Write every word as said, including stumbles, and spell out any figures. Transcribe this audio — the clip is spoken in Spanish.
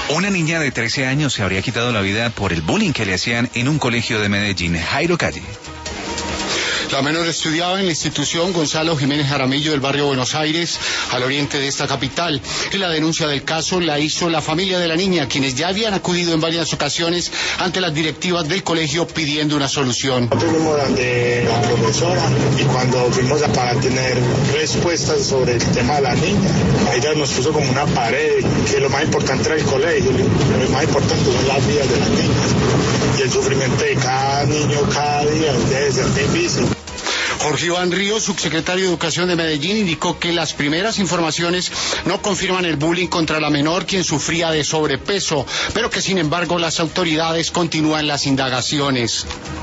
Una niña de trece años se habría quitado la vida por el bullying que le hacían en un colegio de Medellín. Jairo Calle. La menor estudiaba en la institución Gonzalo Jiménez Jaramillo del barrio Buenos Aires, al oriente de esta capital. Y la denuncia del caso la hizo la familia de la niña, quienes ya habían acudido en varias ocasiones ante las directivas del colegio pidiendo una solución. Fuimos donde la profesora y cuando fuimos a, para tener respuestas sobre el tema de la niña, ella nos puso como una pared, que lo más importante era el colegio, lo más importante son las vidas de las niñas. Y el sufrimiento de cada niño cada día debe ser difícil. Jorge Iván Ríos, subsecretario de Educación de Medellín, indicó que las primeras informaciones no confirman el bullying contra la menor, quien sufría de sobrepeso, pero que sin embargo las autoridades continúan las indagaciones.